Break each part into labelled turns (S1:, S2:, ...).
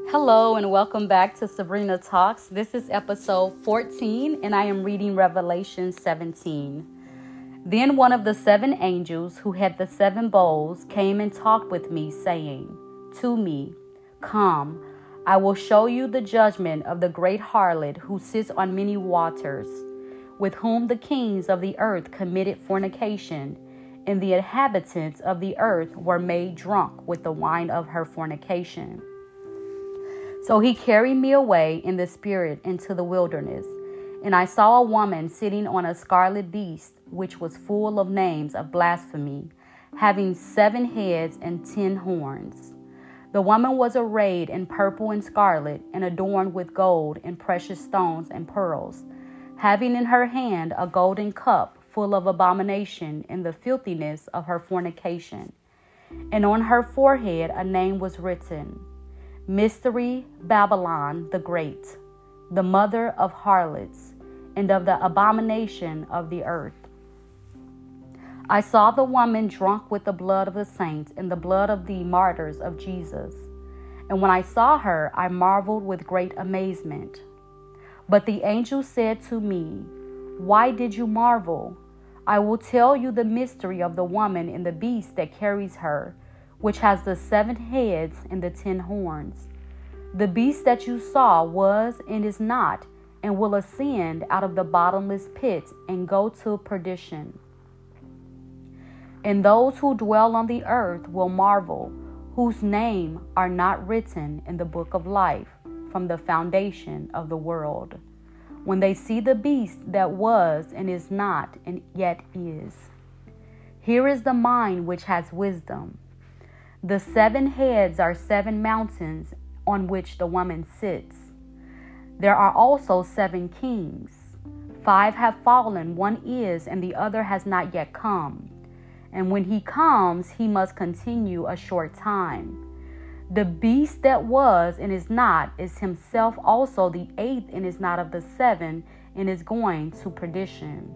S1: Hello and welcome back to Sabrina Talks. This is episode 14 and I am reading Revelation 17. Then one of the seven angels who had the seven bowls came and talked with me, saying to me, "Come, I will show you the judgment of the great harlot who sits on many waters, with whom the kings of the earth committed fornication, and the inhabitants of the earth were made drunk with the wine of her fornication." So he carried me away in the spirit into the wilderness, and I saw a woman sitting on a scarlet beast, which was full of names of blasphemy, having 7 heads and 10 horns. The woman was arrayed in purple and scarlet, and adorned with gold and precious stones and pearls, having in her hand a golden cup full of abomination and the filthiness of her fornication. And on her forehead a name was written, Mystery Babylon the Great, the mother of harlots, and of the abomination of the earth. I saw the woman drunk with the blood of the saints and the blood of the martyrs of Jesus. And when I saw her, I marveled with great amazement. But the angel said to me, "Why did you marvel? I will tell you the mystery of the woman and the beast that carries her, which has the 7 heads and the 10 horns. The beast that you saw was and is not, and will ascend out of the bottomless pit and go to perdition. And those who dwell on the earth will marvel, whose name are not written in the book of life from the foundation of the world, when they see the beast that was and is not and yet is. Here is the mind which has wisdom. The 7 heads are 7 mountains on which the woman sits. There are also 7 kings. 5 have fallen, one is, and the other has not yet come. And when he comes, he must continue a short time. The beast that was and is not is himself also the 8th and is not of the 7 and is going to perdition.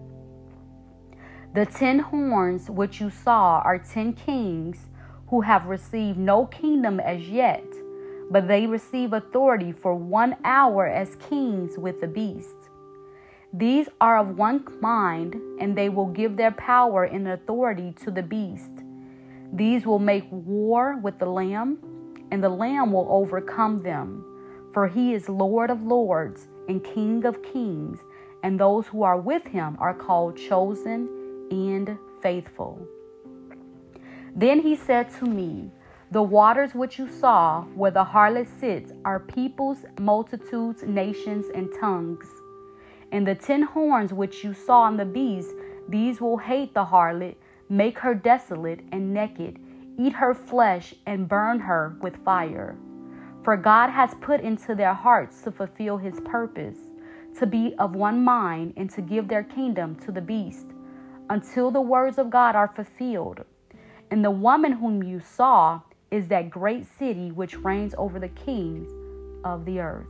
S1: The 10 horns which you saw are 10 kings who have received no kingdom as yet, but they receive authority for 1 hour as kings with the beast. These are of one mind, and they will give their power and authority to the beast. These will make war with the Lamb, and the Lamb will overcome them, for he is Lord of lords and King of kings, and those who are with him are called chosen and faithful. Then he said to me, "The waters which you saw where the harlot sits are peoples, multitudes, nations, and tongues. And the 10 horns which you saw on the beast, these will hate the harlot, make her desolate and naked, eat her flesh, and burn her with fire. For God has put into their hearts to fulfill his purpose, to be of one mind, and to give their kingdom to the beast, until the words of God are fulfilled. And the woman whom you saw is that great city which reigns over the kings of the earth."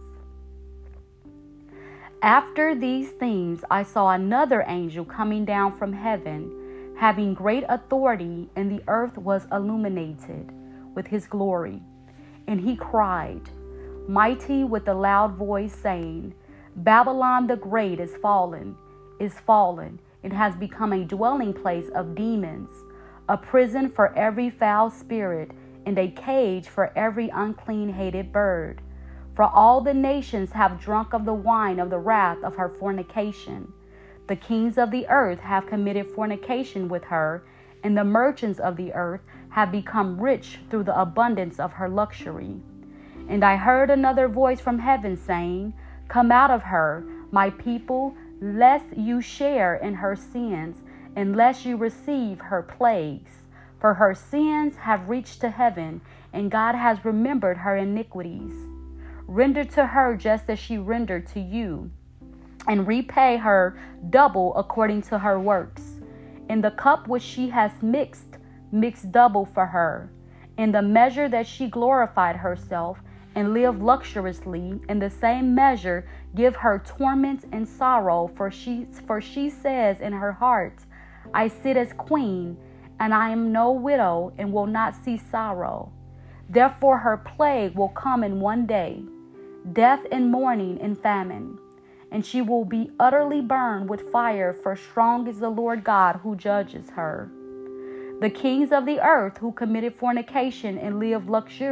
S1: After these things, I saw another angel coming down from heaven, having great authority, and the earth was illuminated with his glory. And he cried, mighty with a loud voice, saying, "Babylon the Great is fallen, it has become a dwelling place of demons, a prison for every foul spirit, and a cage for every unclean hated bird. For all the nations have drunk of the wine of the wrath of her fornication. The kings of the earth have committed fornication with her, and the merchants of the earth have become rich through the abundance of her luxury." And I heard another voice from heaven saying, "Come out of her, my people, lest you share in her sins, and lest you receive her plagues. For her sins have reached to heaven, and God has remembered her iniquities. Render to her just as she rendered to you, and repay her double according to her works. In the cup which she has mix double for her. In the measure that she glorified herself and lived luxuriously, in the same measure give her torment and sorrow, for she says in her heart, I sit as queen, and I am no widow, and will not see sorrow. Therefore her plague will come in one day, death and mourning and famine. And she will be utterly burned with fire, for strong is the Lord God who judges her. The kings of the earth who committed fornication and lived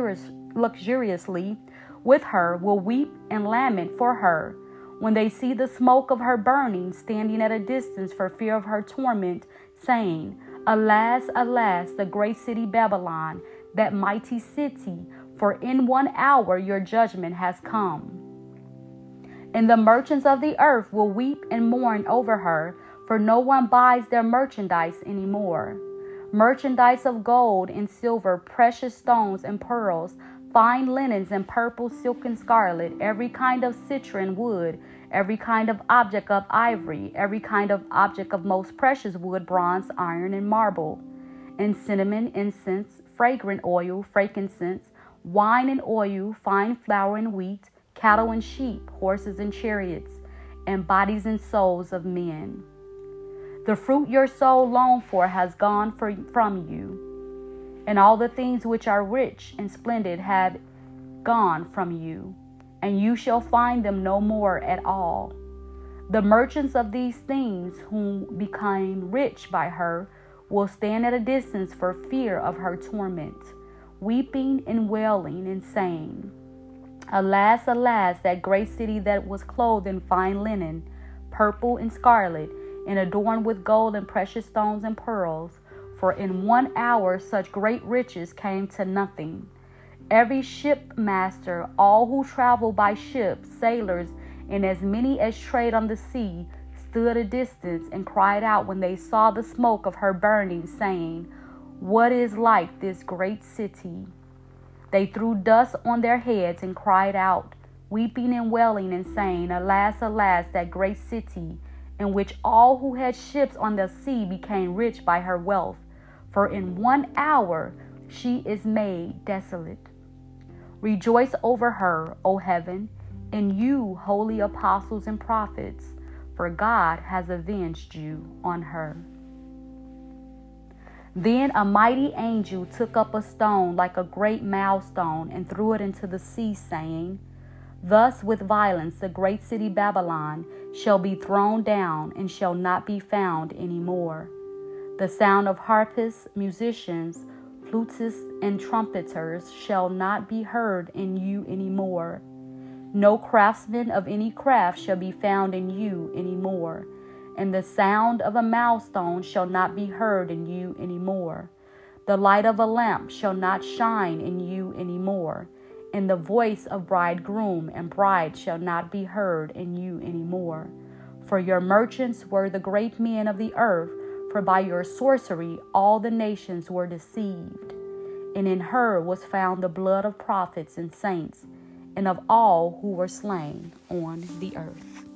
S1: luxuriously with her will weep and lament for her when they see the smoke of her burning, standing at a distance for fear of her torment, saying, Alas, alas, the great city Babylon, that mighty city, for in 1 hour your judgment has come. And the merchants of the earth will weep and mourn over her, for no one buys their merchandise anymore. Merchandise of gold and silver, precious stones and pearls, fine linens and purple, silk and scarlet, every kind of citron wood, every kind of object of ivory, every kind of object of most precious wood, bronze, iron, and marble, and cinnamon, incense, fragrant oil, frankincense, wine and oil, fine flour and wheat, cattle and sheep, horses and chariots, and bodies and souls of men. The fruit your soul longed for has gone from you, and all the things which are rich and splendid have gone from you, and you shall find them no more at all. The merchants of these things, whom became rich by her, will stand at a distance for fear of her torment, weeping and wailing and saying, Alas, alas, that great city that was clothed in fine linen, purple and scarlet, and adorned with gold and precious stones and pearls, for in 1 hour such great riches came to nothing. Every shipmaster, all who travel by ship, sailors, and as many as trade on the sea, stood a distance and cried out when they saw the smoke of her burning, saying, What is like this great city? They threw dust on their heads and cried out, weeping and wailing and saying, Alas, alas, that great city, in which all who had ships on the sea became rich by her wealth. For in 1 hour she is made desolate. Rejoice over her, O heaven, and you, holy apostles and prophets, for God has avenged you on her. Then a mighty angel took up a stone like a great milestone and threw it into the sea, saying, Thus with violence the great city Babylon shall be thrown down and shall not be found any more. The sound of harpists, musicians, flutists, and trumpeters shall not be heard in you any more. No craftsman of any craft shall be found in you any more. And the sound of a milestone shall not be heard in you any more. The light of a lamp shall not shine in you any more. And the voice of bridegroom and bride shall not be heard in you any more. For your merchants were the great men of the earth, for by your sorcery all the nations were deceived. And in her was found the blood of prophets and saints, and of all who were slain on the earth.